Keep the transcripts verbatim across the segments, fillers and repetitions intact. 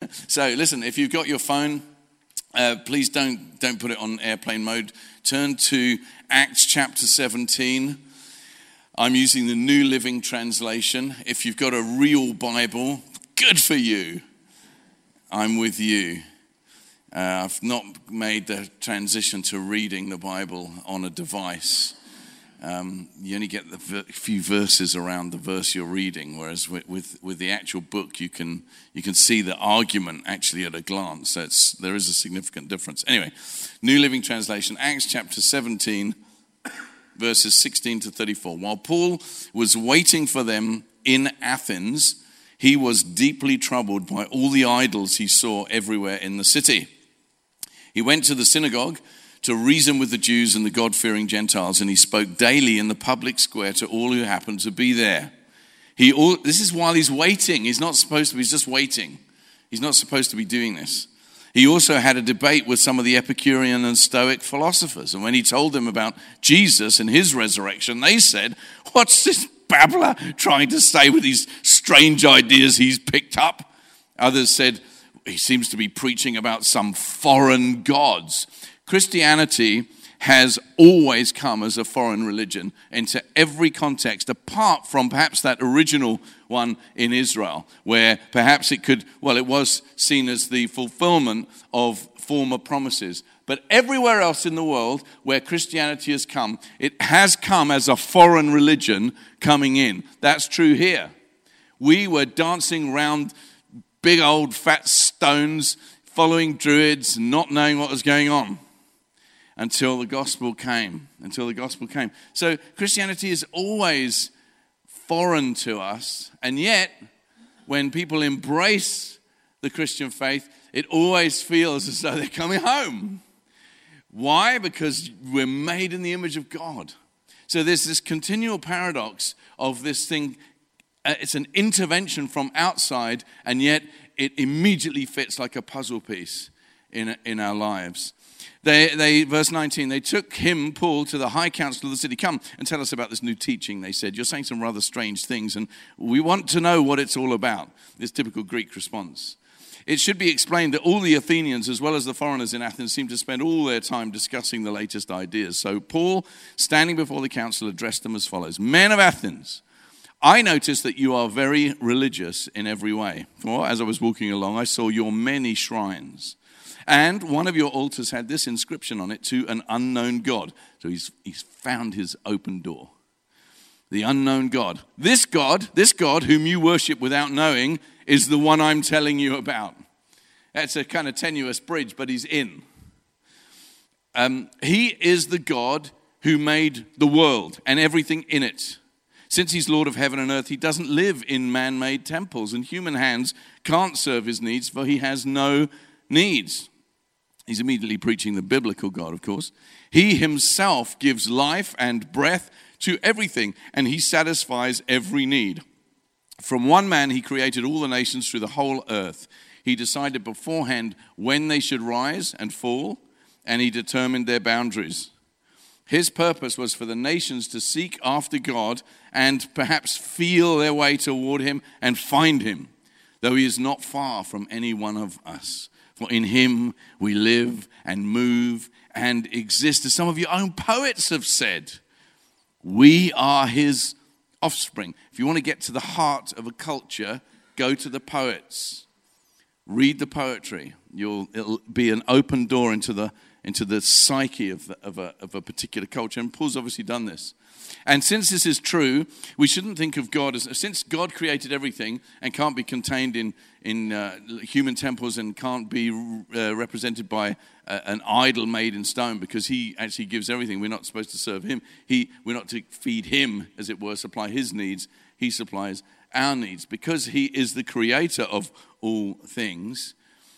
So listen, if you've got your phone, uh, please don't don't put it on airplane mode. Turn to Acts chapter seventeen. I'm using the New Living Translation. If you've got a real Bible, good for you. I'm with you. Uh, I've not made the transition to reading the Bible on a device. Um, you only get the ver- few verses around the verse you're reading, whereas with, with, with the actual book, you can you can see the argument actually at a glance. So it's, there is a significant difference. Anyway, New Living Translation, Acts chapter seventeen, verses sixteen to thirty-four. While Paul was waiting for them in Athens, he was deeply troubled by all the idols he saw everywhere in the city. He went to the synagogue to reason with the Jews and the God-fearing Gentiles, and he spoke daily in the public square to all who happened to be there. He all, this is while he's waiting. He's not supposed to be, he's just waiting. He's not supposed to be doing this. He also had a debate with some of the Epicurean and Stoic philosophers, and when he told them about Jesus and his resurrection, they said, "What's this babbler trying to say with these strange ideas he's picked up?" Others said, "He seems to be preaching about some foreign gods." Christianity has always come as a foreign religion into every context, apart from perhaps that original one in Israel, where perhaps it could, well, it was seen as the fulfillment of former promises. But everywhere else in the world where Christianity has come, it has come as a foreign religion coming in. That's true here. We were dancing around big old fat stones, following druids, not knowing what was going on. Until the gospel came, until the gospel came. So Christianity is always foreign to us, and yet when people embrace the Christian faith, it always feels as though they're coming home. Why? Because we're made in the image of God. So there's this continual paradox of this thing. Uh, it's an intervention from outside, and yet it immediately fits like a puzzle piece in in our lives. They, they, verse nineteen, they took him, Paul, to the high council of the city. "Come and tell us about this new teaching," they said. "You're saying some rather strange things, and we want to know what it's all about." This typical Greek response. It should be explained that all the Athenians, as well as the foreigners in Athens, seemed to spend all their time discussing the latest ideas. So Paul, standing before the council, addressed them as follows: "Men of Athens, I notice that you are very religious in every way. For as I was walking along, I saw your many shrines. And one of your altars had this inscription on it: to an unknown God." So he's, he's found his open door. The unknown God. This God, this God whom you worship without knowing, is the one I'm telling you about. That's a kind of tenuous bridge, but he's in. Um, he is the God who made the world and everything in it. Since he's Lord of heaven and earth, he doesn't live in man-made temples, and human hands can't serve his needs, for he has no needs. He's immediately preaching the biblical God, of course. He himself gives life and breath to everything, and he satisfies every need. From one man, he created all the nations through the whole earth. He decided beforehand when they should rise and fall, and he determined their boundaries. His purpose was for the nations to seek after God and perhaps feel their way toward him and find him, though he is not far from any one of us. For in him we live and move and exist. As some of your own poets have said, we are his offspring. If you want to get to the heart of a culture, go to the poets. Read the poetry. You'll, it'll be an open door into the into the psyche of, the, of, a, of a particular culture. And Paul's obviously done this. And since this is true, we shouldn't think of God as, since God created everything and can't be contained in, in uh, human temples and can't be uh, represented by uh, an idol made in stone, because he actually gives everything. We're not supposed to serve him. He, we're not to feed him, as it were, supply his needs. He supplies our needs. Because he is the creator of all things,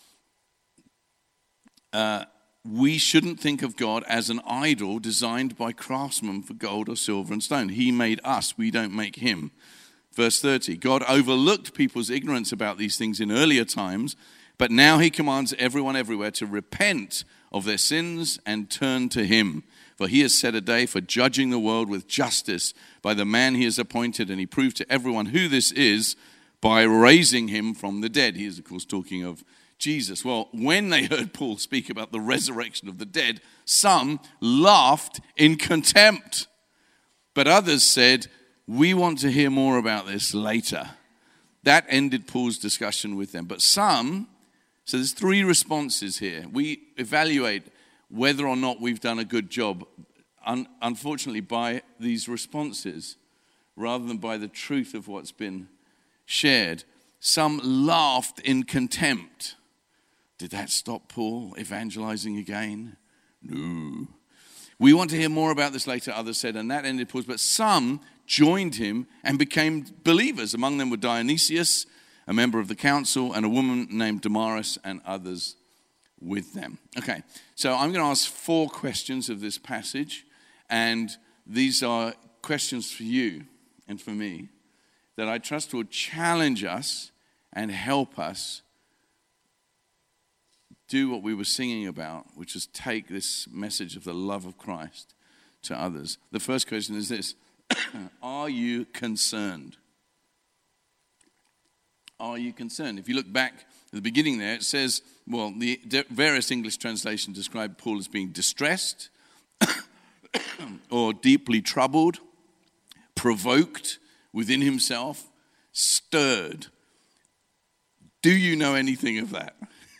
uh, we shouldn't think of God as an idol designed by craftsmen for gold or silver and stone. He made us. We don't make him. Verse thirty, God overlooked people's ignorance about these things in earlier times, but now he commands everyone everywhere to repent of their sins and turn to him. For he has set a day for judging the world with justice by the man he has appointed, and he proved to everyone who this is, by raising him from the dead. He is, of course, talking of Jesus. Well, when they heard Paul speak about the resurrection of the dead, some laughed in contempt. But others said, we want to hear more about this later. That ended Paul's discussion with them. But some, so there's three responses here. We evaluate whether or not we've done a good job, un- unfortunately, by these responses, rather than by the truth of what's been shared. Some laughed in contempt. Did that stop Paul evangelizing again? No. We want to hear more about this later, others said, and that ended Paul's. But some joined him and became believers. Among them were Dionysius, a member of the council, and a woman named Damaris, and others with them. Okay, so I'm going to ask four questions of this passage, and these are questions for you and for me that I trust will challenge us and help us do what we were singing about, which is take this message of the love of Christ to others. The first question is this: are you concerned? Are you concerned? If you look back at the beginning there, it says, well, the various English translations describe Paul as being distressed or deeply troubled, provoked within himself, stirred. Do you know anything of that?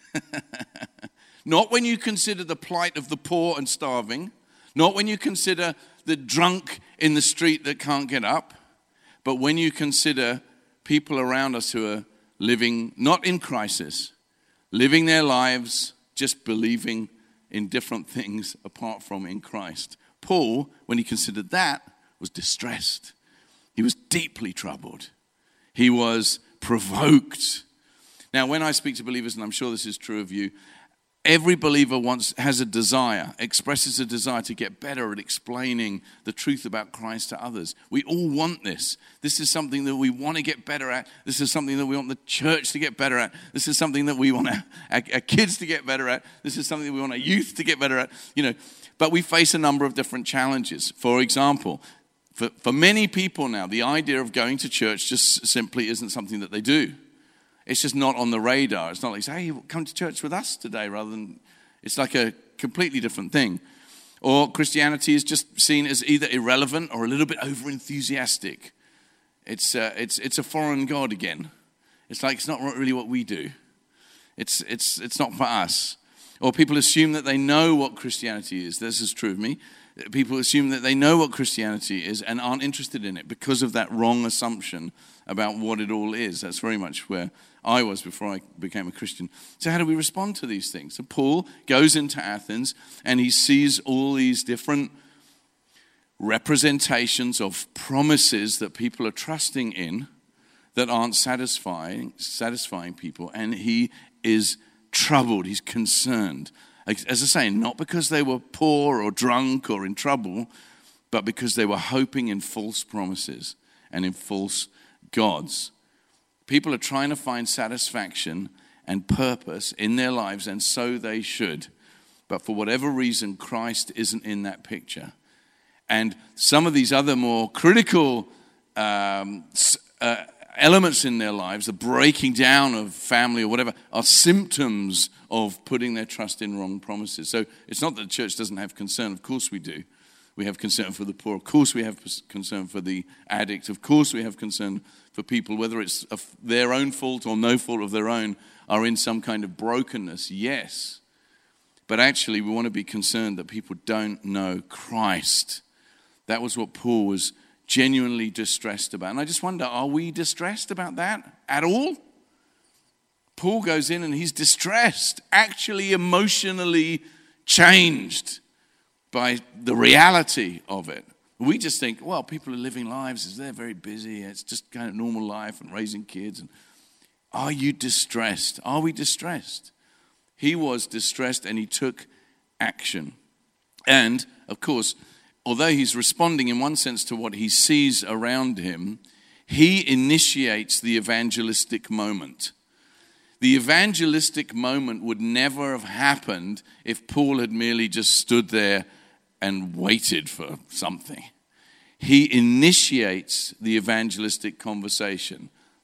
Not when you consider the plight of the poor and starving, not when you consider the drunk in the street that can't get up, but when you consider people around us who are living not in crisis, living their lives just believing in different things apart from in Christ. Paul, when he considered that, was distressed. He was deeply troubled. He was provoked. Now, when I speak to believers, and I'm sure this is true of you, every believer wants has a desire, expresses a desire to get better at explaining the truth about Christ to others. We all want this. This is something that we want to get better at. This is something that we want the church to get better at. This is something that we want our, our, our kids to get better at. This is something that we want our youth to get better at. You know, but we face a number of different challenges. For example, for, for many people now, the idea of going to church just simply isn't something that they do. It's just not on the radar. It's not like, hey, come to church with us today, rather than, it's like a completely different thing. Or Christianity is just seen as either irrelevant or a little bit over-enthusiastic. It's, uh, it's, it's a foreign god again. It's like, it's not really what we do. It's, it's, it's not for us. Or people assume that they know what Christianity is. This is true of me. People assume that they know what Christianity is and aren't interested in it because of that wrong assumption about what it all is. That's very much where I was before I became a Christian. So how do we respond to these things? So Paul goes into Athens and he sees all these different representations of promises that people are trusting in that aren't satisfying, satisfying people. And he is troubled. He's concerned. As I say, not because they were poor or drunk or in trouble, but because they were hoping in false promises and in false gods. People are trying to find satisfaction and purpose in their lives, and so they should. But for whatever reason, Christ isn't in that picture. And some of these other more critical um, uh, elements in their lives, the breaking down of family or whatever, are symptoms of putting their trust in wrong promises. So it's not that the church doesn't have concern. Of course we do. We have concern for the poor. Of course we have concern for the addict. Of course we have concern for people, whether it's their own fault or no fault of their own, are in some kind of brokenness. Yes. But actually we want to be concerned that people don't know Christ. That was what Paul was genuinely distressed about. And I just wonder, are we distressed about that at all? Paul goes in and he's distressed, actually emotionally changed by the reality of it. We just think, well, people are living lives, they're very busy, it's just kind of normal life and raising kids. And are you distressed? Are we distressed? He was distressed and he took action. And, of course, although he's responding in one sense to what he sees around him, he initiates the evangelistic moment. The evangelistic moment would never have happened if Paul had merely just stood there and waited for something. He initiates the evangelistic conversation.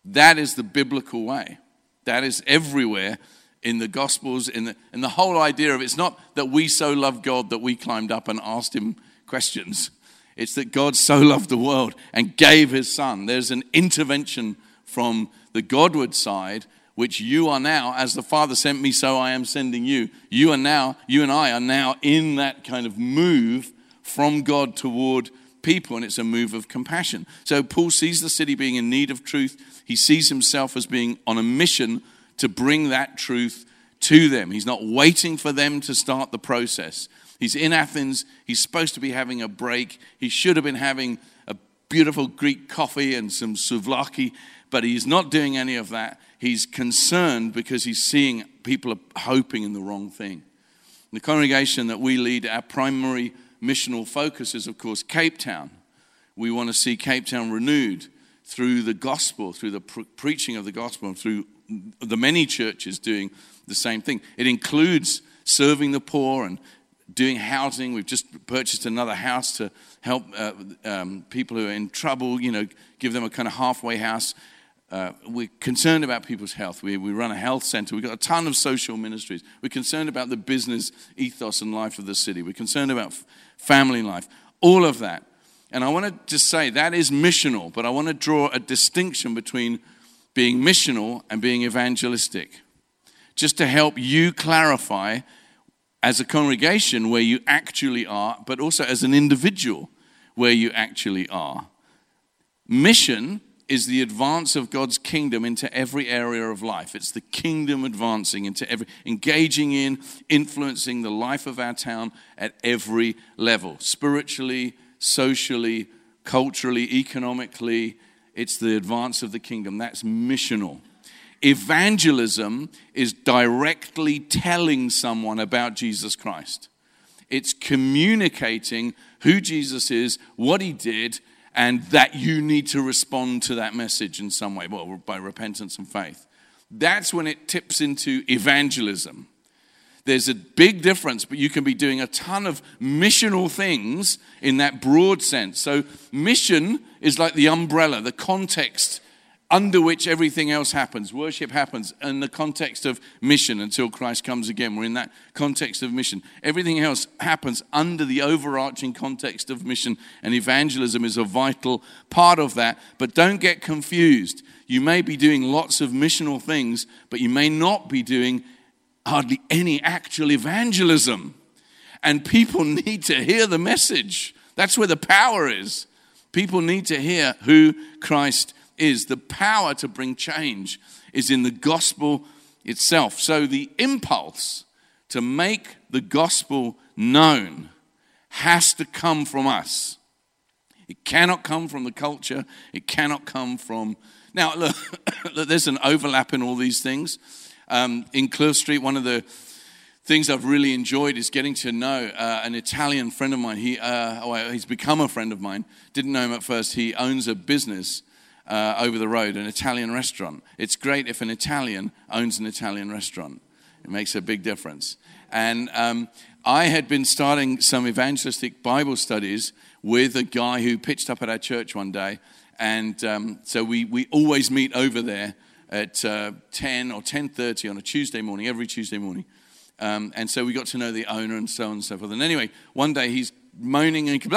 That is the biblical way. That is everywhere in the Gospels. In the, and the whole idea of it's not that we so loved God that we climbed up and asked him questions. It's that God so loved the world and gave his son. There's an intervention from the Godward side, which you are now, as the Father sent me, so I am sending you. You are now, you and I are now in that kind of move from God toward people, and it's a move of compassion. So Paul sees the city being in need of truth. He sees himself as being on a mission to bring that truth to them. He's not waiting for them to start the process. He's in Athens. He's supposed to be having a break. He should have been having a beautiful Greek coffee and some souvlaki, but he's not doing any of that. He's concerned because he's seeing people are hoping in the wrong thing. The congregation that we lead, our primary missional focus is, of course, Cape Town. We want to see Cape Town renewed through the gospel, through the pre- preaching of the gospel, and through the many churches doing the same thing. It includes serving the poor and doing housing. We've just purchased another house to help uh, um, people who are in trouble, you know, give them a kind of halfway house. Uh, we're concerned about people's health. We, we run a health center. We've got a ton of social ministries. We're concerned about the business ethos and life of the city. We're concerned about f- family life, all of that. And I want to just say that is missional, but I want to draw a distinction between being missional and being evangelistic, just to help you clarify as a congregation where you actually are, but also as an individual where you actually are. Mission is the advance of God's kingdom into every area of life. It's the kingdom advancing into every, engaging in, influencing the life of our town at every level, spiritually, socially, culturally, economically. It's the advance of the kingdom. That's missional. Evangelism is directly telling someone about Jesus Christ. It's communicating who Jesus is, what he did, and that you need to respond to that message in some way, well, by repentance and faith. That's when it tips into evangelism. There's a big difference, but you can be doing a ton of missional things in that broad sense. So mission is like the umbrella, the context under which everything else happens. Worship happens in the context of mission until Christ comes again. We're in that context of mission. Everything else happens under the overarching context of mission, and evangelism is a vital part of that. But don't get confused. You may be doing lots of missional things, but you may not be doing hardly any actual evangelism. And people need to hear the message. That's where the power is. People need to hear who Christ is. Is the power to bring change is in the gospel itself. So the impulse to make the gospel known has to come from us. It cannot come from the culture. It cannot come from... Now, look, there's an overlap in all these things. Um, in Cliff Street, one of the things I've really enjoyed is getting to know uh, an Italian friend of mine. He, uh, well, he's become a friend of mine. Didn't know him at first. He owns a business Uh, over the road, an Italian restaurant. It's great if an Italian owns an Italian restaurant. It makes a big difference. And um, I had been starting some evangelistic Bible studies with a guy who pitched up at our church one day. And um, so we, we always meet over there at uh, ten or ten thirty on a Tuesday morning, every Tuesday morning. Um, and so we got to know the owner and so on and so forth. And anyway, one day he's moaning and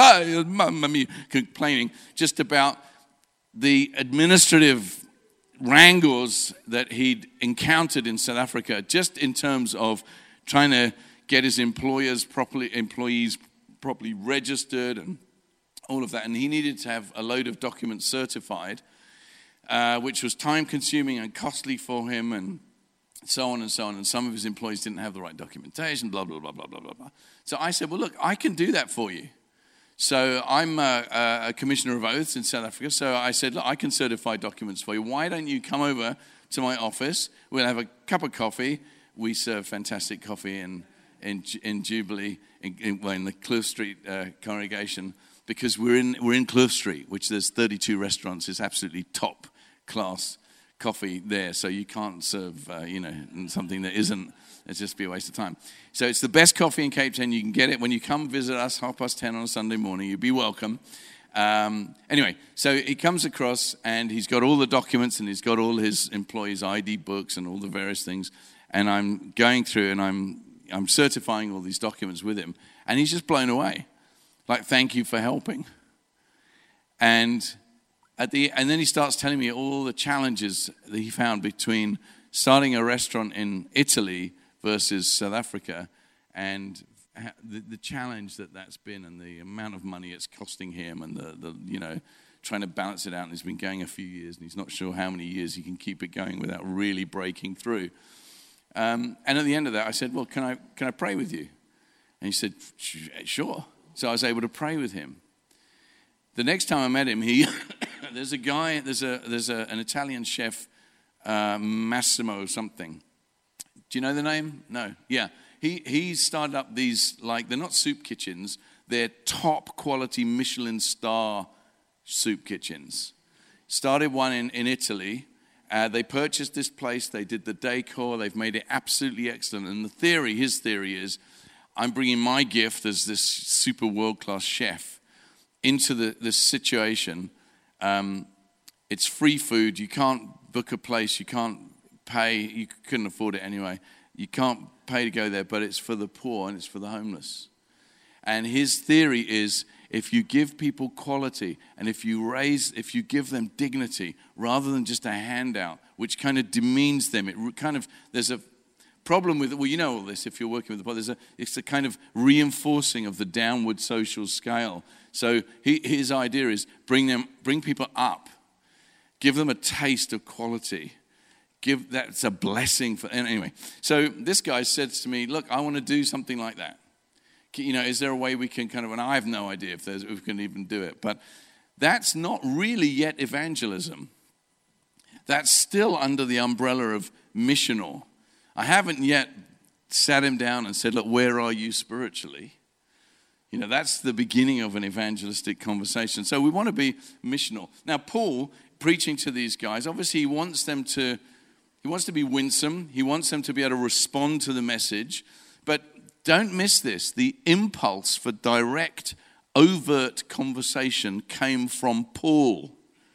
complaining just about the administrative wrangles that he'd encountered in South Africa, just in terms of trying to get his employers properly, employees properly registered and all of that. And he needed to have a load of documents certified, uh, which was time-consuming and costly for him, and so on and so on. And some of his employees didn't have the right documentation, blah, blah, blah, blah, blah, blah, blah. So I said, well, look, I can do that for you. So I'm a, a commissioner of oaths in South Africa. So I said, look, I can certify documents for you. Why don't you come over to my office? We'll have a cup of coffee. We serve fantastic coffee in in, in Jubilee, in, in, well, in the Cliff Street uh, congregation, because we're in we're in Cliff Street, which there's thirty-two restaurants. It's absolutely top class coffee there. So you can't serve, uh, you know, something that isn't. It's just be a waste of time. So it's the best coffee in Cape Town. You can get it when you come visit us, half past ten on a Sunday morning. You'll be welcome. Um, anyway, so he comes across and he's got all the documents and he's got all his employees' I D books and all the various things. And I'm going through and I'm I'm certifying all these documents with him. And he's just blown away. Like, thank you for helping. And at the and then he starts telling me all the challenges that he found between starting a restaurant in Italy versus South Africa, and the, the challenge that that's been, and the amount of money it's costing him, and the, the you know trying to balance it out. And he's been going a few years, and he's not sure how many years he can keep it going without really breaking through. Um, and at the end of that, I said, "Well, can I can I pray with you?" And he said, "Sure." So I was able to pray with him. The next time I met him, he there's a guy, there's a there's a, an Italian chef, uh, Massimo something. Do you know the name? No. Yeah. He he started up these, like, they're not soup kitchens, they're top quality Michelin star soup kitchens. Started one in, in Italy. Uh, they purchased this place, they did the decor, they've made it absolutely excellent. And the theory, his theory is, I'm bringing my gift as this super world-class chef into the, this situation. Um, it's free food, you can't book a place, you can't pay, you couldn't afford it anyway. You can't pay to go there, but it's for the poor and it's for the homeless. And his theory is, if you give people quality and if you raise, if you give them dignity rather than just a handout, which kind of demeans them, it kind of, there's a problem with, well, you know all this if you're working with the poor, there's a, it's a kind of reinforcing of the downward social scale. So he, his idea is bring them, bring people up, give them a taste of quality. Give that's a blessing for anyway. So this guy said to me, "Look, I want to do something like that. You know, is there a way we can kind of?" And I have no idea if there's if we can even do it. But that's not really yet evangelism. That's still under the umbrella of missional. I haven't yet sat him down and said, "Look, where are you spiritually?" You know, that's the beginning of an evangelistic conversation. So we want to be missional. Now, Paul preaching to these guys, obviously, he wants them to. He wants to be winsome. He wants them to be able to respond to the message. But don't miss this. The impulse for direct, overt conversation came from Paul,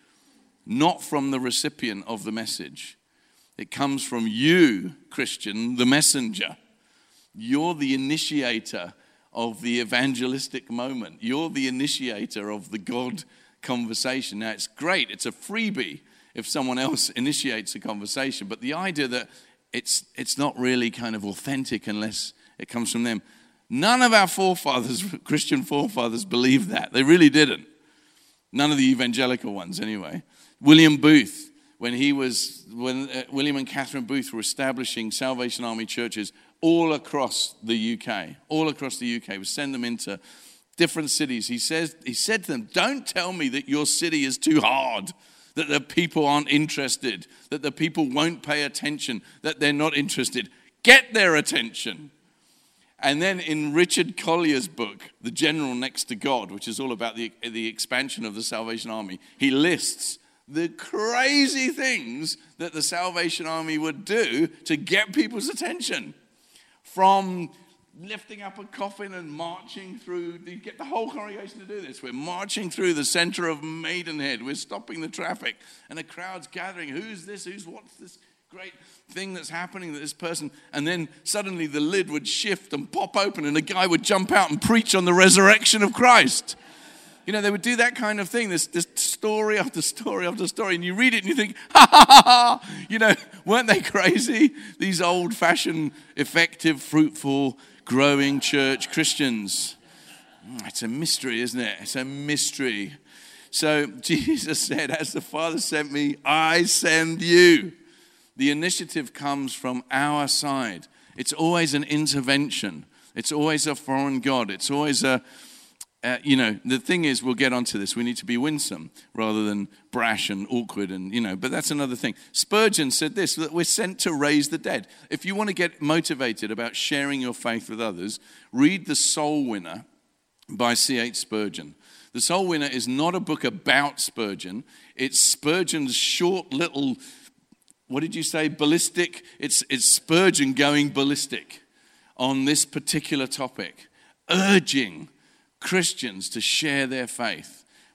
not from the recipient of the message. It comes from you, Christian, the messenger. You're the initiator of the evangelistic moment. You're the initiator of the God conversation. Now, it's great. It's a freebie if someone else initiates a conversation. But the idea that it's it's not really kind of authentic unless it comes from them. None of our forefathers, Christian forefathers, believed that. They really didn't. None of the evangelical ones, anyway. William Booth, when he was, when uh, William and Catherine Booth were establishing Salvation Army churches all across the U K, all across the U K, would send them into different cities. He says, he said to them, "Don't tell me that your city is too hard, that the people aren't interested, that the people won't pay attention, that they're not interested. Get their attention." And then in Richard Collier's book, The General Next to God, which is all about the, the expansion of the Salvation Army, he lists the crazy things that the Salvation Army would do to get people's attention. From lifting up a coffin and marching through, you get the whole congregation to do this. We're marching through the center of Maidenhead. We're stopping the traffic and the crowd's gathering. Who's this? Who's what's this great thing that's happening to this person? And then suddenly the lid would shift and pop open and a guy would jump out and preach on the resurrection of Christ. You know, they would do that kind of thing, this, this story after story after story. And you read it and you think, ha, ha, ha, ha. You know, weren't they crazy? These old-fashioned, effective, fruitful, growing church Christians. It's a mystery, isn't it? It's a mystery. So Jesus said, "As the Father sent me, I send you." The initiative comes from our side. It's always an intervention. It's always a foreign God. It's always a, uh, you know, the thing is, we'll get onto this. We need to be winsome rather than brash and awkward and, you know, but that's another thing. Spurgeon said this, that we're sent to raise the dead. If you want to get motivated about sharing your faith with others, read The Soul Winner by C H Spurgeon. The Soul Winner is not a book about Spurgeon. It's Spurgeon's short little, what did you say, ballistic? It's, it's Spurgeon going ballistic on this particular topic, urging Christians to share their faith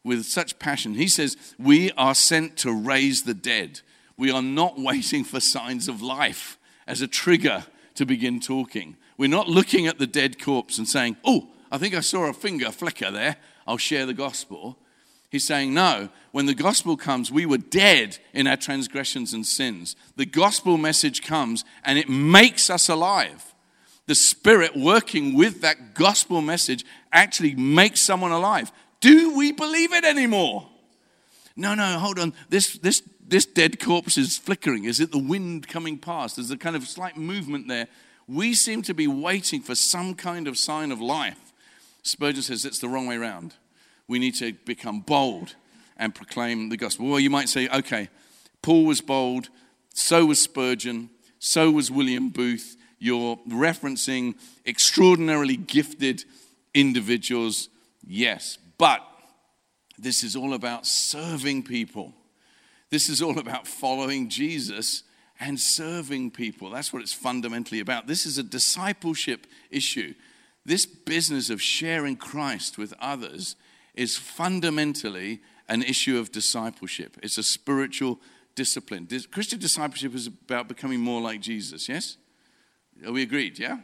with such passion. He says, we are sent to raise the dead. We are not waiting for signs of life as a trigger to begin talking. We're not looking at the dead corpse and saying, oh, I think I saw a finger flicker there. I'll share the gospel. He's saying, no, when the gospel comes, we were dead in our transgressions and sins. The gospel message comes and it makes us alive. The Spirit working with that gospel message actually makes someone alive. Do we believe it anymore? No, no, hold on. This, this, this dead corpse is flickering. Is it the wind coming past? There's a kind of slight movement there. We seem to be waiting for some kind of sign of life. Spurgeon says it's the wrong way around. We need to become bold and proclaim the gospel. Well, you might say, okay, Paul was bold, so was Spurgeon, so was William Booth. You're referencing extraordinarily gifted individuals, yes. But this is all about serving people. This is all about following Jesus and serving people. That's what it's fundamentally about. This is a discipleship issue. This business of sharing Christ with others is fundamentally an issue of discipleship. It's a spiritual discipline. Christian discipleship is about becoming more like Jesus, yes? Are we agreed, yeah?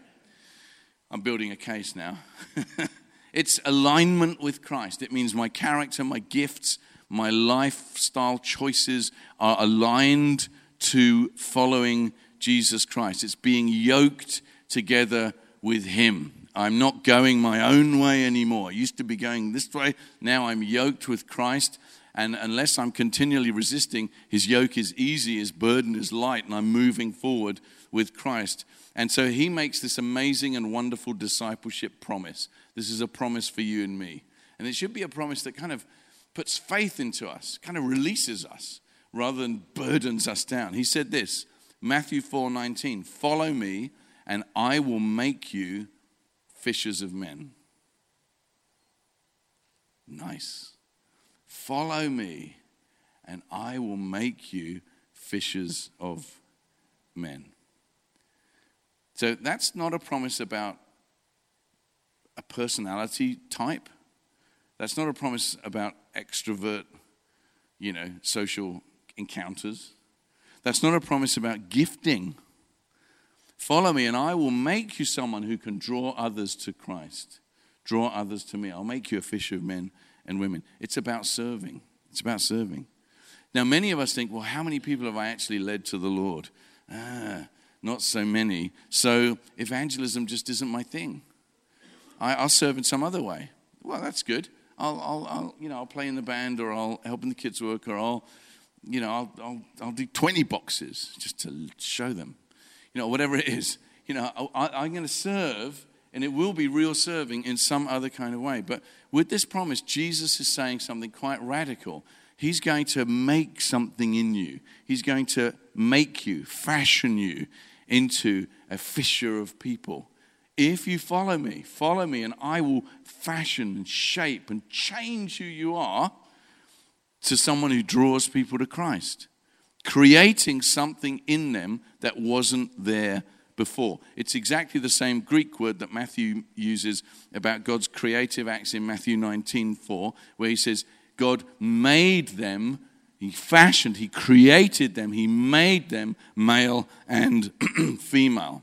I'm building a case now. It's alignment with Christ. It means my character, my gifts, my lifestyle choices are aligned to following Jesus Christ. It's being yoked together with Him. I'm not going my own way anymore. I used to be going this way. Now I'm yoked with Christ. And unless I'm continually resisting, His yoke is easy, His burden is light, and I'm moving forward with Christ. And so He makes this amazing and wonderful discipleship promise. This is a promise for you and me. And it should be a promise that kind of puts faith into us, kind of releases us, rather than burdens us down. He said this, Matthew four nineteen, follow me and I will make you fishers of men. Nice. Follow me and I will make you fishers of men. So that's not a promise about a personality type. That's not a promise about extrovert, you know, social encounters. That's not a promise about gifting. Follow me and I will make you someone who can draw others to Christ. Draw others to me. I'll make you a fisher of men and women. It's about serving. It's about serving. Now, many of us think, well, how many people have I actually led to the Lord? Ah, not so many. So evangelism just isn't my thing. I, I'll serve in some other way. Well, that's good. I'll, I'll, I'll, you know, I'll play in the band, or I'll help in the kids' work, or I'll, you know, I'll, I'll, I'll do twenty boxes just to show them, you know, whatever it is. You know, I, I'm going to serve, and it will be real serving in some other kind of way. But with this promise, Jesus is saying something quite radical. He's going to make something in you. He's going to make you, fashion you into a fisher of people. If you follow me, follow me, and I will fashion and shape and change who you are to someone who draws people to Christ, creating something in them that wasn't there before. It's exactly the same Greek word that Matthew uses about God's creative acts in Matthew nineteen four, where he says, God made them, he fashioned, he created them, he made them male and female.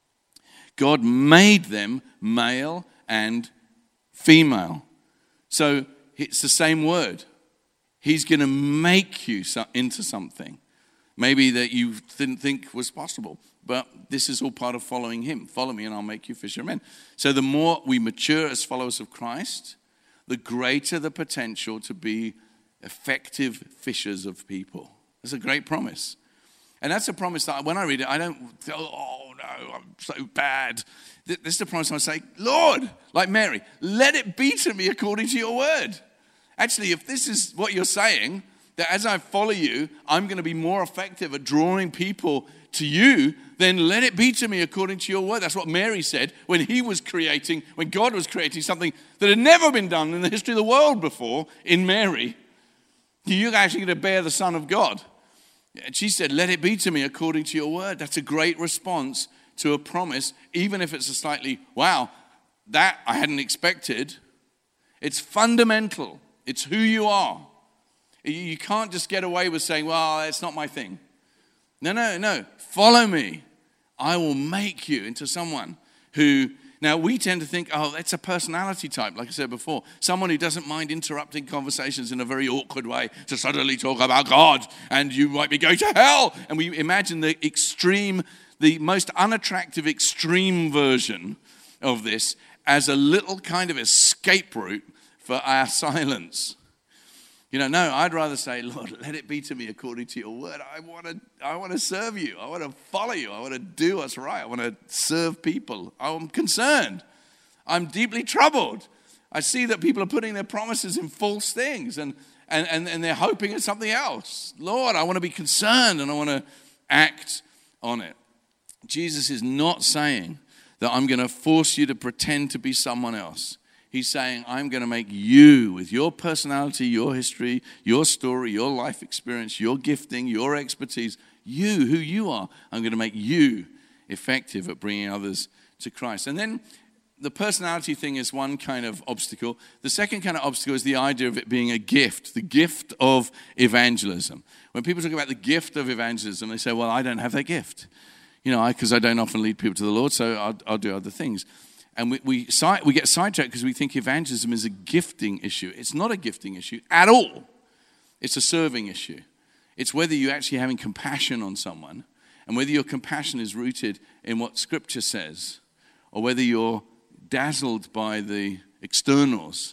God made them male and female. So it's the same word. He's going to make you into something, maybe that you didn't think was possible. But this is all part of following him. Follow me and I'll make you fishermen. So the more we mature as followers of Christ, the greater the potential to be effective fishers of people. That's a great promise. And that's a promise that when I read it, I don't, oh no, I'm so bad. This is the promise I say, Lord, like Mary, let it be to me according to your word. Actually, if this is what you're saying, that as I follow you, I'm going to be more effective at drawing people to you, then let it be to me according to your word. That's what Mary said when he was creating, when God was creating something that had never been done in the history of the world before in Mary. You're actually going to bear the Son of God. And she said, let it be to me according to your word. That's a great response to a promise, even if it's a slightly, wow, that I hadn't expected. It's fundamental It's who you are. You can't just get away with saying, well, it's not my thing. No, no, no. Follow me. I will make you into someone who, now we tend to think, oh, that's a personality type, like I said before. Someone who doesn't mind interrupting conversations in a very awkward way to suddenly talk about God and you might be going to hell. And we imagine the extreme, the most unattractive extreme version of this as a little kind of escape route for our silence. You know, no, I'd rather say, Lord, let it be to me according to your word. I want to I want to serve you. I want to follow you. I want to do what's right. I want to serve people. I'm concerned. I'm deeply troubled. I see that people are putting their promises in false things and, and, and, and they're hoping it's something else. Lord, I want to be concerned and I want to act on it. Jesus is not saying that I'm going to force you to pretend to be someone else. He's saying, I'm going to make you, with your personality, your history, your story, your life experience, your gifting, your expertise, you, who you are, I'm going to make you effective at bringing others to Christ. And then the personality thing is one kind of obstacle. The second kind of obstacle is the idea of it being a gift, the gift of evangelism. When people talk about the gift of evangelism, they say, well, I don't have that gift. You know, because I, I don't often lead people to the Lord, so I'll, I'll do other things. And we we, we get sidetracked because we think evangelism is a gifting issue. It's not a gifting issue at all. It's a serving issue. It's whether you're actually having compassion on someone and whether your compassion is rooted in what Scripture says or whether you're dazzled by the externals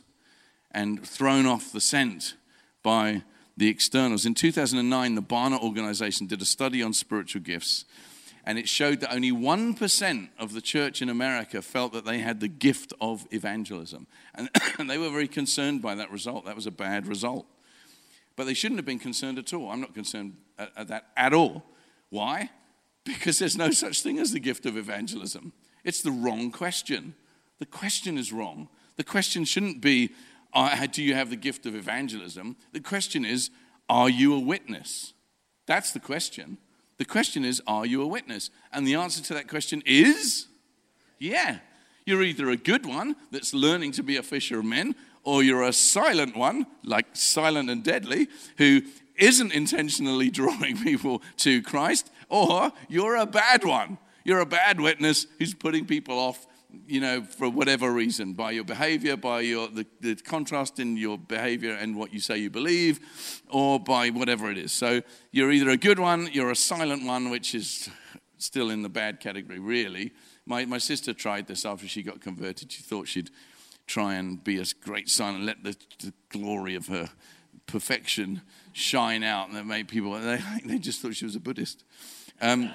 and thrown off the scent by the externals. In two thousand nine, the Barna Organization did a study on spiritual gifts. And it showed that only one percent of the church in America felt that they had the gift of evangelism. And, and they were very concerned by that result. That was a bad result. But they shouldn't have been concerned at all. I'm not concerned at, at that at all. Why? Because there's no such thing as the gift of evangelism. It's the wrong question. The question is wrong. The question shouldn't be, uh, do you have the gift of evangelism? The question is, are you a witness? That's the question. The question is, are you a witness? And the answer to that question is, yeah. You're either a good one that's learning to be a fisher of men, or you're a silent one, like Silent and Deadly, who isn't intentionally drawing people to Christ, or you're a bad one. You're a bad witness who's putting people off, you know, for whatever reason, by your behavior, by your the, the contrast in your behavior and what you say you believe, or by whatever it is. So you're either a good one, you're a silent one, which is still in the bad category, really. My my sister tried this after she got converted. She thought she'd try and be a great silent, let the, the glory of her perfection shine out, and that made people, they, they just thought she was a Buddhist. Um,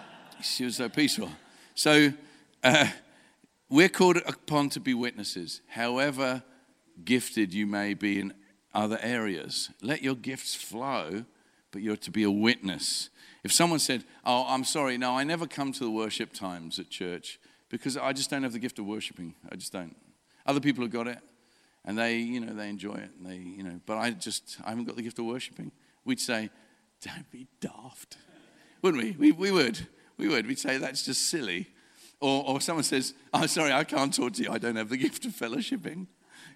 she was so peaceful. So, uh, we're called upon to be witnesses, however gifted you may be in other areas. Let your gifts flow, but you're to be a witness. If someone said, oh, I'm sorry, no, I never come to the worship times at church because I just don't have the gift of worshiping. I just don't. Other people have got it, and they, you know, they enjoy it. And they, you know, but I just, I haven't got the gift of worshiping. We'd say, don't be daft. Wouldn't we? We, we would. We would. We'd say, that's just silly. Or, or someone says, oh, sorry, I can't talk to you. I don't have the gift of fellowshipping.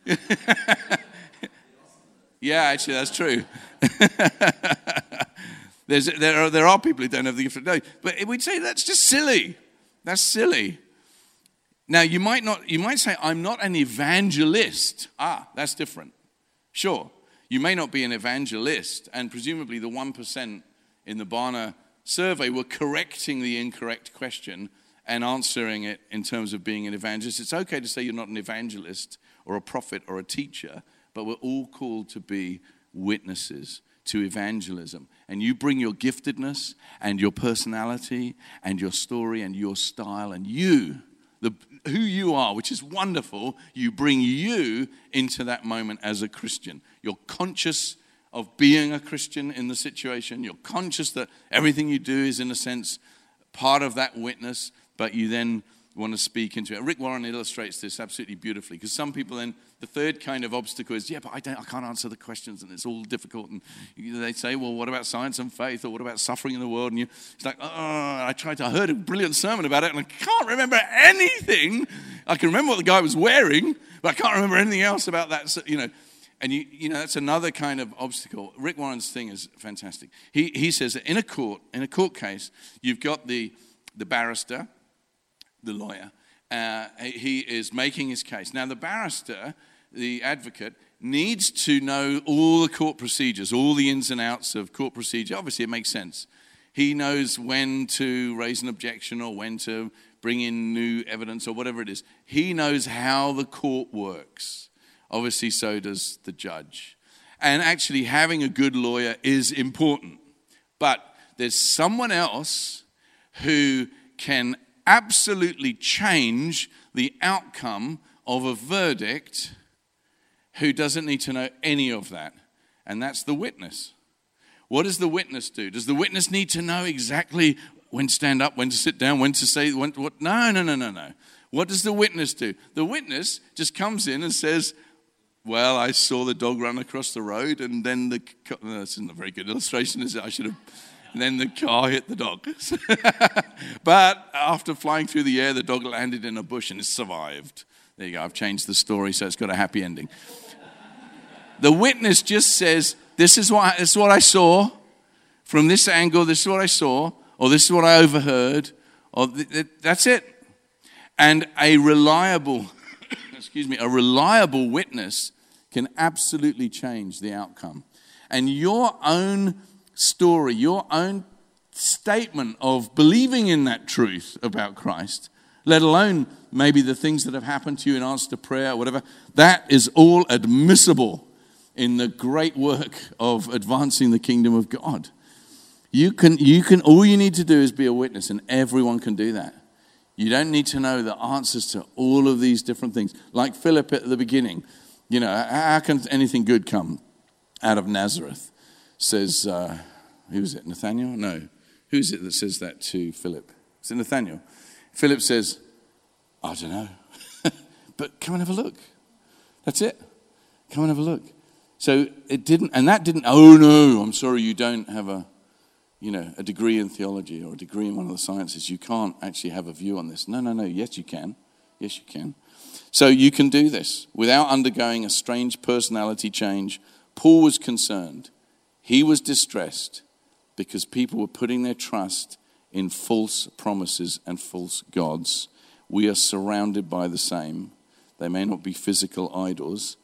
Yeah, actually, that's true. There's, there, are, there are people who don't have the gift of no, but we'd say that's just silly. That's silly. Now, you might not. You might say, I'm not an evangelist. Ah, that's different. Sure, you may not be an evangelist, and presumably the one percent in the Barna survey were correcting the incorrect question and answering it in terms of being an evangelist. It's okay to say you're not an evangelist or a prophet or a teacher, but we're all called to be witnesses to evangelism. And you bring your giftedness and your personality and your story and your style and you, the, who you are, which is wonderful, you bring you into that moment as a Christian. You're conscious of being a Christian in the situation. You're conscious that everything you do is, in a sense, part of that witness, but you then want to speak into it. Rick Warren illustrates this absolutely beautifully, because some people then, the third kind of obstacle is, yeah, but I don't, I can't answer the questions, and it's all difficult. And they say, well, what about science and faith, or what about suffering in the world? And you, it's like, oh, I tried to, I heard a brilliant sermon about it, and I can't remember anything. I can remember what the guy was wearing, but I can't remember anything else about that, you know. And you, you know, that's another kind of obstacle. Rick Warren's thing is fantastic. He he says that in a court, in a court case, you've got the the barrister, the lawyer. Uh, he is making his case. Now, the barrister, the advocate, needs to know all the court procedures, all the ins and outs of court procedure. Obviously, it makes sense. He knows when to raise an objection or when to bring in new evidence or whatever it is. He knows how the court works. Obviously, so does the judge. And actually, having a good lawyer is important. But there's someone else who can absolutely change the outcome of a verdict who doesn't need to know any of that. And that's the witness. What does the witness do? Does the witness need to know exactly when to stand up, when to sit down, when to say when, what? No, no, no, no, no. What does the witness do? The witness just comes in and says, well, I saw the dog run across the road, and then the... No, this isn't a very good illustration, is it? I should have... And then the car hit the dog. But after flying through the air, the dog landed in a bush and it survived. There you go. I've changed the story, so it's got a happy ending. The witness just says, this is what, this is what I saw. From this angle, this is what I saw. Or this is what I overheard. Or th- th- that's it. And a reliable, excuse me, a reliable witness can absolutely change the outcome. And your own story, your own statement of believing in that truth about Christ, let alone maybe the things that have happened to you in answer to prayer or whatever, that is all admissible in the great work of advancing the kingdom of God. You can, you can, all you need to do is be a witness, and everyone can do that. You don't need to know the answers to all of these different things. Like Philip at the beginning, you know, how can anything good come out of Nazareth? Says, uh, who is it, Nathaniel? No. Who is it that says that to Philip? Is it Nathaniel? Philip says, I don't know. But come and have a look. That's it. Come and have a look. So it didn't, and that didn't, oh no, I'm sorry you don't have a, you know, a degree in theology or a degree in one of the sciences. You can't actually have a view on this. No, no, no. Yes, you can. Yes, you can. So you can do this without undergoing a strange personality change. Paul was concerned. He was distressed because people were putting their trust in false promises and false gods. We are surrounded by the same. They may not be physical idols.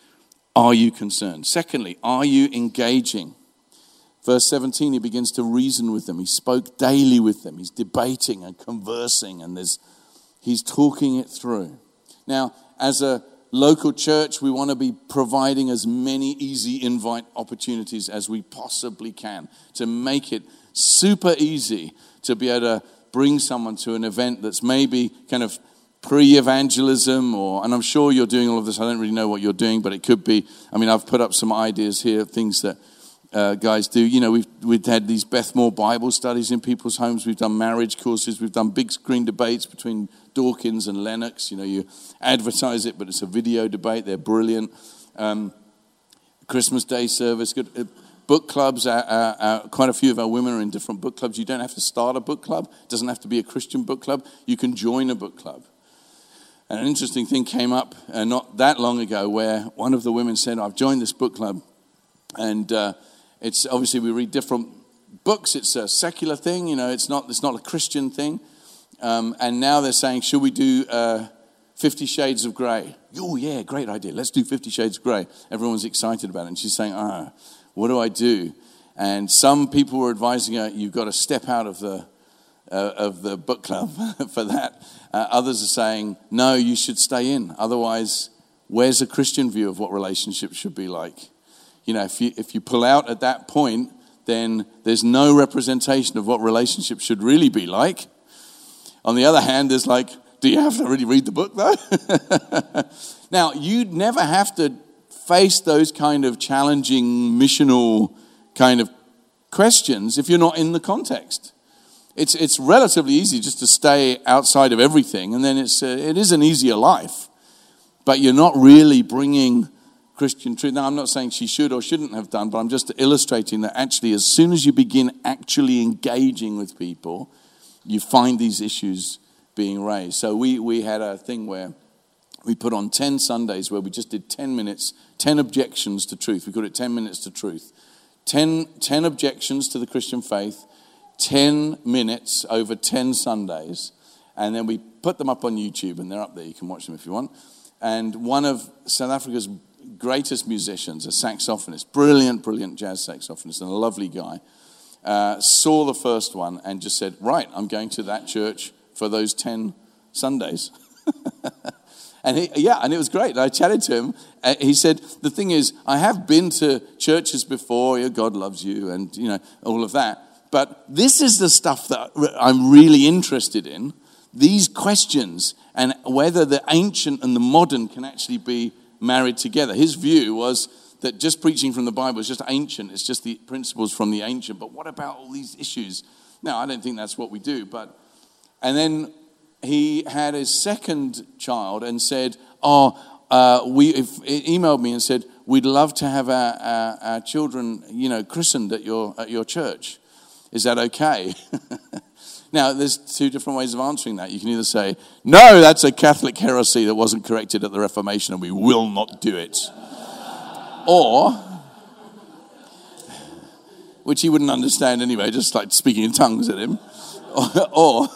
Are you concerned? Secondly, are you engaging? Verse seventeen, he begins to reason with them. He spoke daily with them. He's debating and conversing, and there's, he's talking it through. Now, as a local church, we want to be providing as many easy invite opportunities as we possibly can to make it super easy to be able to bring someone to an event that's maybe kind of pre-evangelism, or, and I'm sure you're doing all of this. I don't really know what you're doing, but it could be, I mean, I've put up some ideas here, things that uh, guys do. You know, we've, we've had these Bethmore Bible studies in people's homes. We've done marriage courses. We've done big screen debates between Dawkins and Lennox. You know, you advertise it, but it's a video debate. They're brilliant. Um, Christmas Day service, good. Uh, book clubs, uh, uh, uh, quite a few of our women are in different book clubs. You don't have to start a book club. It doesn't have to be a Christian book club. You can join a book club. And an interesting thing came up uh, not that long ago where one of the women said, I've joined this book club. And uh, it's obviously we read different books. It's a secular thing, you know, it's not, it's not a Christian thing. Um, and now they're saying, should we do uh, Fifty Shades of Grey? Oh, yeah, great idea. Let's do Fifty Shades of Grey. Everyone's excited about it. And she's saying, ah, what do I do? And some people were advising her, you've got to step out of the uh, of the book club for that. Uh, others are saying, no, you should stay in. Otherwise, where's a Christian view of what relationships should be like? You know, if you if you pull out at that point, then there's no representation of what relationships should really be like. On the other hand, there's like, do you have to really read the book though? Now, you'd never have to face those kind of challenging missional kind of questions if you're not in the context. It's it's relatively easy just to stay outside of everything, and then it's uh, it is an easier life. But you're not really bringing Christian truth. Now, I'm not saying she should or shouldn't have done, but I'm just illustrating that actually as soon as you begin actually engaging with people, you find these issues being raised. So we, we had a thing where we put on ten Sundays where we just did ten minutes, ten objections to truth. We called it ten minutes to truth. ten, ten objections to the Christian faith, ten minutes over ten Sundays. And then we put them up on YouTube, and they're up there. You can watch them if you want. And one of South Africa's greatest musicians, a saxophonist, brilliant, brilliant jazz saxophonist, and a lovely guy, uh, saw the first one and just said, right, I'm going to that church for those ten Sundays. And he, yeah, and it was great. I chatted to him. Uh, he said, the thing is, I have been to churches before, yeah, God loves you, and, you know, all of that. But this is the stuff that I'm really interested in. These questions and whether the ancient and the modern can actually be married together. His view was that just preaching from the Bible is just ancient. It's just the principles from the ancient. But what about all these issues? Now, I don't think that's what we do. But and then he had his second child and said, "Oh, uh, we if, emailed me and said we'd love to have our, our, our children, you know, christened at your at your church. Is that okay?" Now, there's two different ways of answering that. You can either say, no, that's a Catholic heresy that wasn't corrected at the Reformation and we will not do it. Or, which he wouldn't understand anyway, just like speaking in tongues at him. Or, or,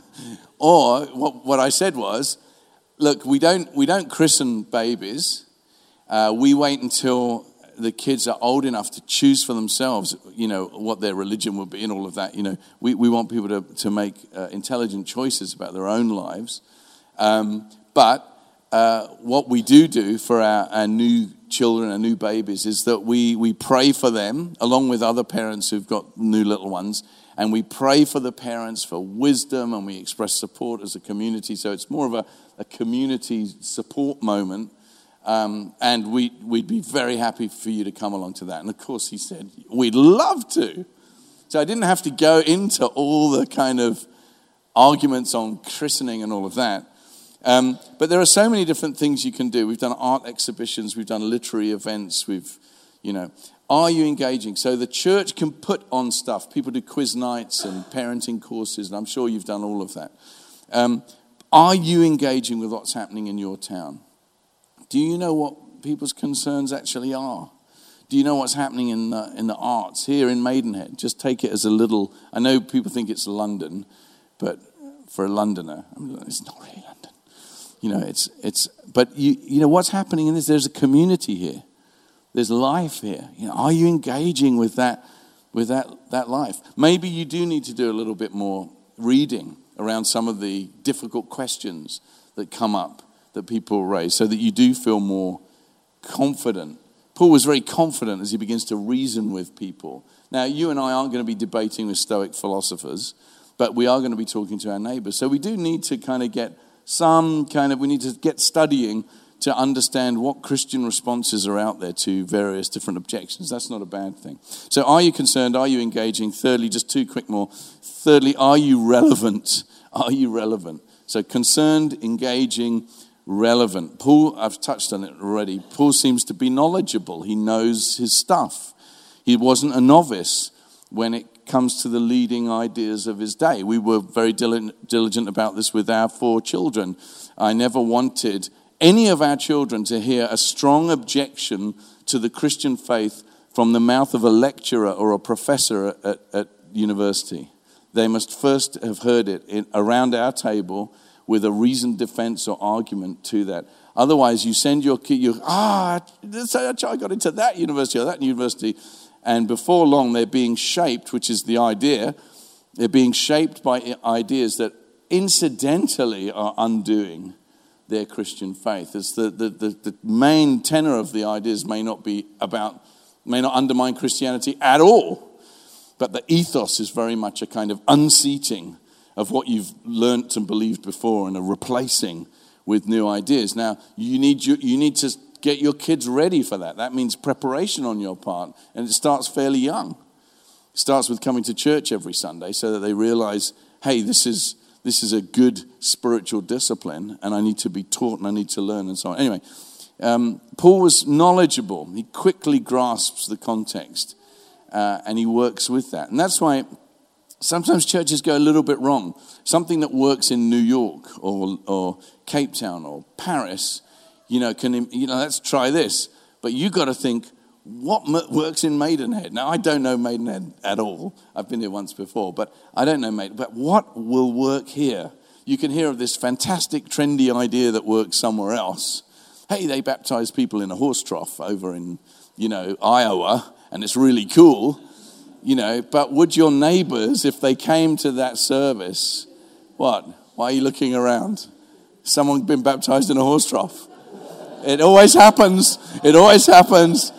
or what, what I said was, look, we don't, we don't christen babies. Uh, we wait until the kids are old enough to choose for themselves, you know, what their religion will be and all of that. You know, we, we want people to, to make uh, intelligent choices about their own lives. Um, but uh, what we do do for our, our new children, our new babies, is that we, we pray for them, along with other parents who've got new little ones, and we pray for the parents for wisdom, and we express support as a community. So it's more of a, a community support moment. Um, and we, we'd be very happy for you to come along to that. And of course he said, we'd love to. So I didn't have to go into all the kind of arguments on christening and all of that. Um, but there are so many different things you can do. We've done art exhibitions, we've done literary events, we've, you know, are you engaging? So the church can put on stuff. People do quiz nights and parenting courses, and I'm sure you've done all of that. Um, are you engaging with what's happening in your town? Do you know what people's concerns actually are? Do you know what's happening in the, in the arts here in Maidenhead? Just take it as a little, I know people think it's London, but for a Londoner, I mean, it's not really London. You know, it's, it's but you, you know, what's happening in this, there's a community here. There's life here. You know, are you engaging with that, with that, that life? Maybe you do need to do a little bit more reading around some of the difficult questions that come up that people raise, so that you do feel more confident. Paul was very confident as he begins to reason with people. Now, you and I aren't going to be debating with Stoic philosophers, but we are going to be talking to our neighbors. So we do need to kind of get some kind of, we need to get studying to understand what Christian responses are out there to various different objections. That's not a bad thing. So are you concerned? Are you engaging? Thirdly, just two quick more. Thirdly, are you relevant? Are you relevant? So concerned, engaging, relevant. Paul, I've touched on it already. Paul seems to be knowledgeable. He knows his stuff. He wasn't a novice when it comes to the leading ideas of his day. We were very diligent about this with our four children. I never wanted any of our children to hear a strong objection to the Christian faith from the mouth of a lecturer or a professor at, at university. They must first have heard it in, around our table with a reasoned defense or argument to that. Otherwise, you send your kid, you ah, our child got into that university or that university, and before long they're being shaped, which is the idea, they're being shaped by ideas that incidentally are undoing their Christian faith. It's the, the, the, the main tenor of the ideas may not be about, may not undermine Christianity at all, but the ethos is very much a kind of unseating of what you've learnt and believed before and are replacing with new ideas. Now, you need you, you need to get your kids ready for that. That means preparation on your part, and it starts fairly young. It starts with coming to church every Sunday so that they realize, hey, this is this is a good spiritual discipline, and I need to be taught and I need to learn and so on. Anyway, um, Paul was knowledgeable. He quickly grasps the context, uh, and he works with that. And that's why sometimes churches go a little bit wrong. Something that works in New York or or Cape Town or Paris, you know, can you know, let's try this. But you got to think, what works in Maidenhead? Now, I don't know Maidenhead at all. I've been there once before, but I don't know Maidenhead. But what will work here? You can hear of this fantastic, trendy idea that works somewhere else. Hey, they baptize people in a horse trough over in, you know, Iowa, and it's really cool. You know, but would your neighbors, if they came to that service, what? Why are you looking around? Someone been baptized in a horse trough? It always happens. It always happens.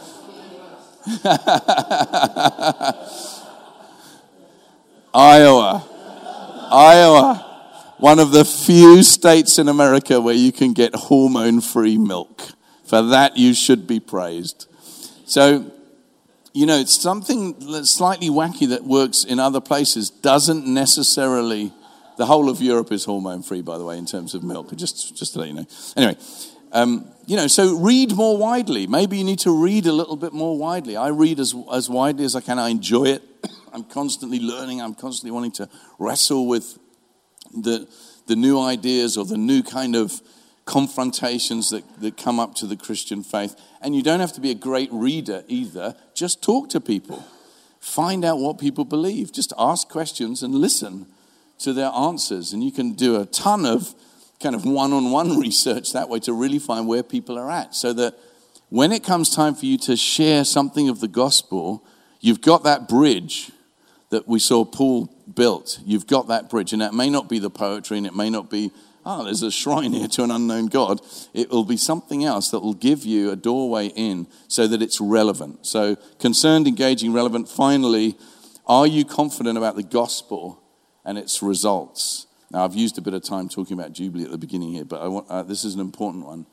Iowa. Iowa. One of the few states in America where you can get hormone-free milk. For that, you should be praised. So, you know, it's something that's slightly wacky that works in other places. Doesn't necessarily, the whole of Europe is hormone-free, by the way, in terms of milk, just, just to let you know. Anyway, um, you know, so read more widely. Maybe you need to read a little bit more widely. I read as, as widely as I can. I enjoy it. I'm constantly learning. I'm constantly wanting to wrestle with the the new ideas or the new kind of confrontations that, that come up to the Christian faith. And you don't have to be a great reader either. Just talk to people. Find out what people believe. Just ask questions and listen to their answers. And you can do a ton of kind of one-on-one research that way to really find where people are at. So that when it comes time for you to share something of the gospel, you've got that bridge that we saw Paul built. You've got that bridge. And it may not be the poetry, and it may not be, oh, there's a shrine here to an unknown God. It will be something else that will give you a doorway in so that it's relevant. So concerned, engaging, relevant. Finally, are you confident about the gospel and its results? Now, I've used a bit of time talking about Jubilee at the beginning here, but I want, uh, this is an important one.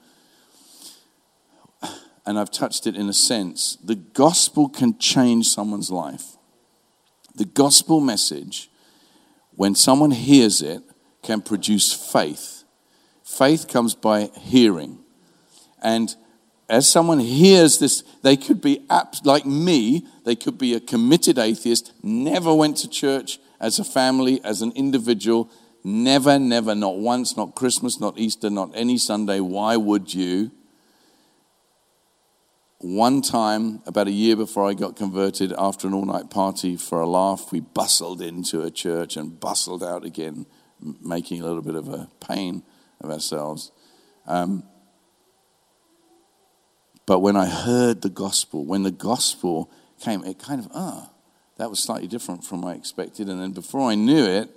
And I've touched it in a sense. The gospel can change someone's life. The gospel message, when someone hears it, can produce faith. Faith comes by hearing. And as someone hears this, they could be, like me, they could be a committed atheist, never went to church as a family, as an individual, never, never, not once, not Christmas, not Easter, not any Sunday. Why would you? One time, about a year before I got converted, after an all-night party for a laugh, we bustled into a church and bustled out again, making a little bit of a pain of ourselves. Um, but when I heard the gospel, when the gospel came, it kind of, ah, that was slightly different from what I expected. And then before I knew it,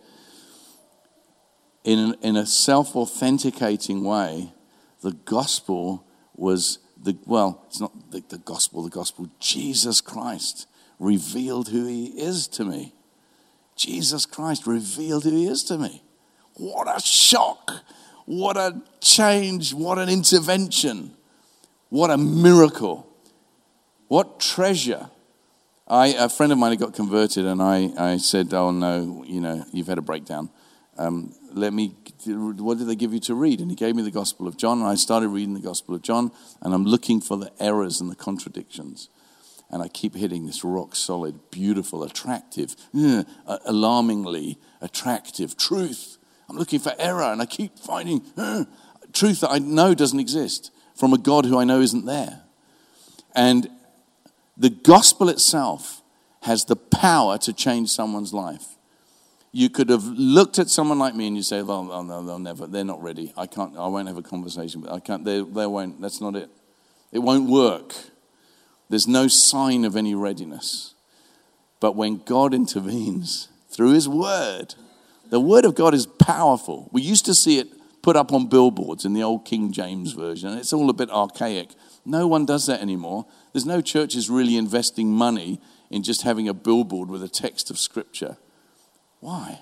in, in a self-authenticating way, the gospel was the, well, it's not the, the gospel, the gospel, Jesus Christ revealed who he is to me. Jesus Christ revealed who he is to me. What a shock. What a change. What an intervention. What a miracle. What treasure. I, a friend of mine had got converted, and I, I said, oh no, you know, you've had a breakdown. Um, let me, what did they give you to read? And he gave me the Gospel of John, and I started reading the Gospel of John, and I'm looking for the errors and the contradictions. And I keep hitting this rock solid, beautiful, attractive, uh, alarmingly attractive truth. I'm looking for error, and I keep finding uh, truth that I know doesn't exist from a God who I know isn't there. And the gospel itself has the power to change someone's life. You could have looked at someone like me and you say, "Well, oh, no, they'll never. They're not ready. I can't. I won't have a conversation. But I can't. They, they won't. That's not it. It won't work. There's no sign of any readiness." But when God intervenes through His Word, the Word of God is powerful. We used to see it put up on billboards in the old King James version, and it's all a bit archaic. No one does that anymore. There's no churches really investing money in just having a billboard with a text of Scripture. Why?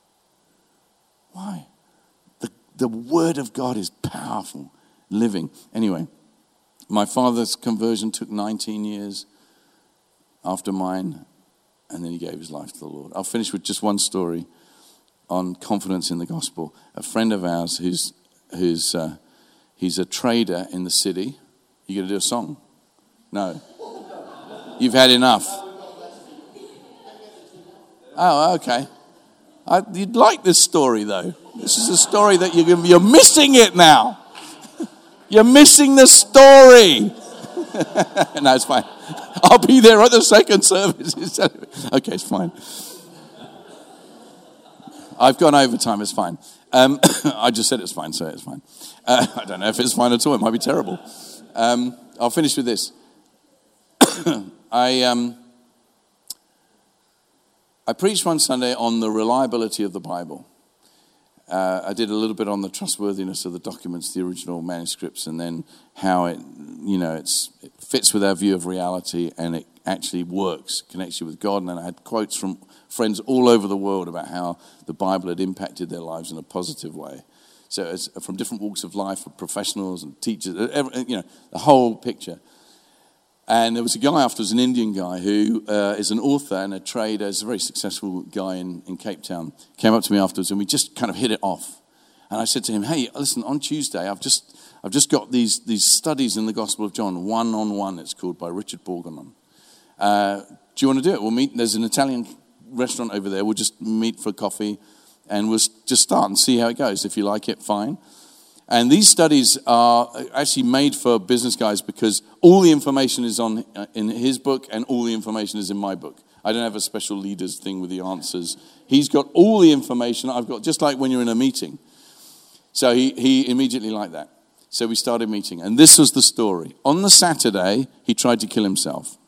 Why? The, the Word of God is powerful, living. Anyway, my father's conversion took nineteen years after mine, and then he gave his life to the Lord. I'll finish with just one story on confidence in the gospel. A friend of ours who's who's uh, he's a trader in the city. You going to do a song? No. You've had enough. Oh, okay. I, you'd like this story, though. This is a story that you're, you're missing it now. You're missing the story. No, it's fine. I'll be there at the second service. Okay, it's fine. I've gone over time, it's fine. Um, I just said it's fine, so it's fine. Uh, I don't know if it's fine at all. It might be terrible. Um, I'll finish with this. I um, I preached one Sunday on the reliability of the Bible. Uh, I did a little bit on the trustworthiness of the documents, the original manuscripts, and then how it, you know, it's, it fits with our view of reality and it actually works, connects you with God. And then I had quotes from friends all over the world about how the Bible had impacted their lives in a positive way. So it's from different walks of life, from professionals and teachers, every, you know, the whole picture. And there was a guy afterwards, an Indian guy, who uh, is an author and a trader, is a very successful guy in, in Cape Town, came up to me afterwards and we just kind of hit it off. And I said to him, hey, listen, on Tuesday, I've just I've just got these, these studies in the Gospel of John, one-on-one it's called, by Richard Borgelman. Uh, do you want to do it? We'll meet, there's an Italian restaurant over there, we'll just meet for coffee and we'll just start and see how it goes. If you like it, fine. And these studies are actually made for business guys because all the information is on in his book and all the information is in my book. I don't have a special leaders thing with the answers. He's got all the information I've got, just like when you're in a meeting. So he, he immediately liked that. So we started meeting. And this was the story. On the Saturday, he tried to kill himself.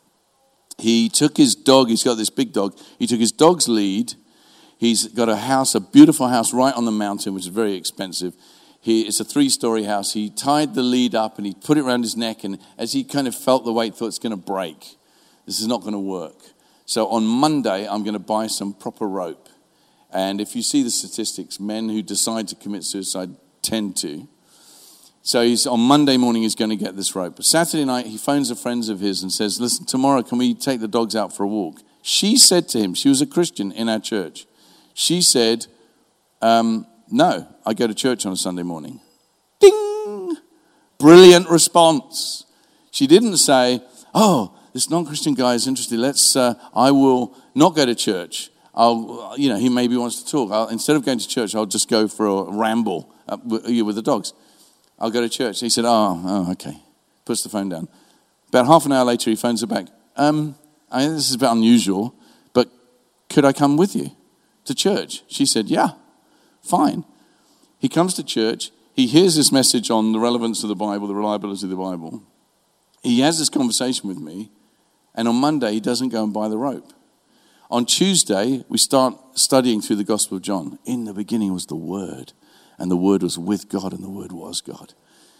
He took his dog, he's got this big dog, he took his dog's lead. He's got a house, a beautiful house right on the mountain, which is very expensive. He, it's a three-story house. He tied the lead up and he put it around his neck. And as he kind of felt the weight, thought it's going to break. This is not going to work. So on Monday, I'm going to buy some proper rope. And if you see the statistics, men who decide to commit suicide tend to. So he's on Monday morning, he's going to get this rope. But Saturday night, he phones a friend of his and says, listen, tomorrow, can we take the dogs out for a walk? She said to him, she was a Christian in our church. She said, um, no, I go to church on a Sunday morning. Ding! Brilliant response. She didn't say, oh, this non-Christian guy is interested. Let's, uh, I will not go to church. I'll, you know, he maybe wants to talk. I'll, instead of going to church, I'll just go for a ramble uh, with, with the dogs. I'll go to church. He said, oh, oh, okay. Puts the phone down. About half an hour later, he phones her back. Um, I mean, this is a bit unusual, but could I come with you to church? She said, yeah. Fine. He comes to church. He hears this message on the relevance of the Bible, the reliability of the Bible. He has this conversation with me. And on Monday, he doesn't go and buy the rope. On Tuesday, we start studying through the Gospel of John. In the beginning was the Word. And the Word was with God and the Word was God.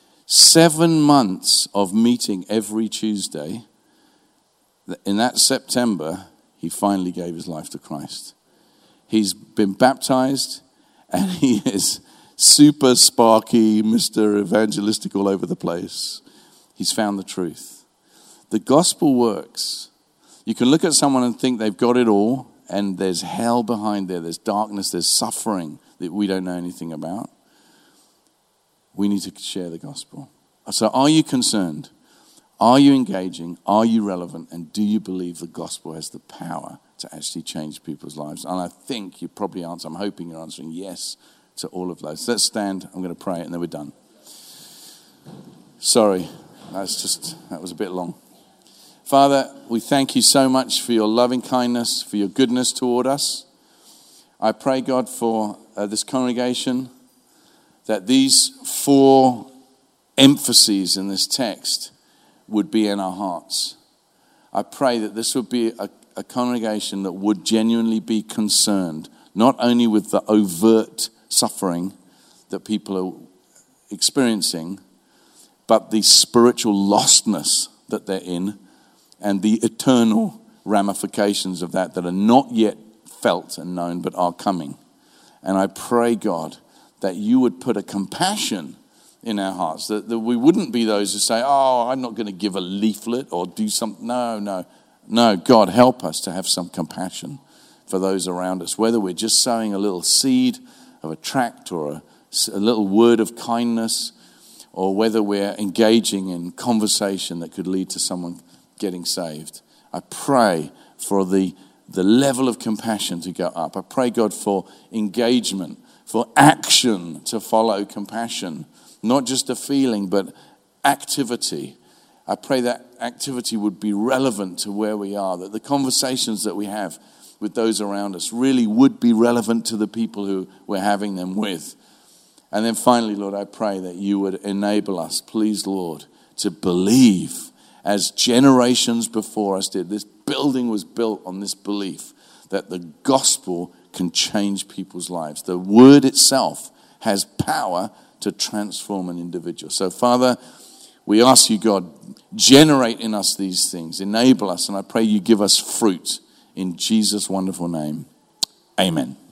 Seven months of meeting every Tuesday. In that September, he finally gave his life to Christ. He's been baptized. And he is super sparky, Mister Evangelistic all over the place. He's found the truth. The gospel works. You can look at someone and think they've got it all, and there's hell behind there. There's darkness, there's suffering that we don't know anything about. We need to share the gospel. So are you concerned? Are you engaging? Are you relevant? And do you believe the gospel has the power to actually change people's lives? And I think you probably answer, I'm hoping you're answering yes to all of those. Let's stand, I'm going to pray, and then we're done. Sorry, that's just, that was a bit long. Father, we thank you so much for your loving kindness, for your goodness toward us. I pray, God, for uh, this congregation, that these four emphases in this text would be in our hearts. I pray that this would be a, a congregation that would genuinely be concerned, not only with the overt suffering that people are experiencing, but the spiritual lostness that they're in and the eternal ramifications of that that are not yet felt and known but are coming. And I pray, God, that you would put a compassion in our hearts, that, that we wouldn't be those who say, oh, I'm not going to give a leaflet or do something. No, no, no. God, help us to have some compassion for those around us, whether we're just sowing a little seed of a tract or a, a little word of kindness, or whether we're engaging in conversation that could lead to someone getting saved. I pray for the the level of compassion to go up. I pray, God, for engagement, for action to follow compassion. Not just a feeling, but activity. I pray that activity would be relevant to where we are, that the conversations that we have with those around us really would be relevant to the people who we're having them with. And then finally, Lord, I pray that you would enable us, please, Lord, to believe as generations before us did. This building was built on this belief that the gospel can change people's lives. The word itself has power to transform an individual. So, Father, we ask you, God, generate in us these things, enable us, and I pray you give us fruit in Jesus' wonderful name. Amen.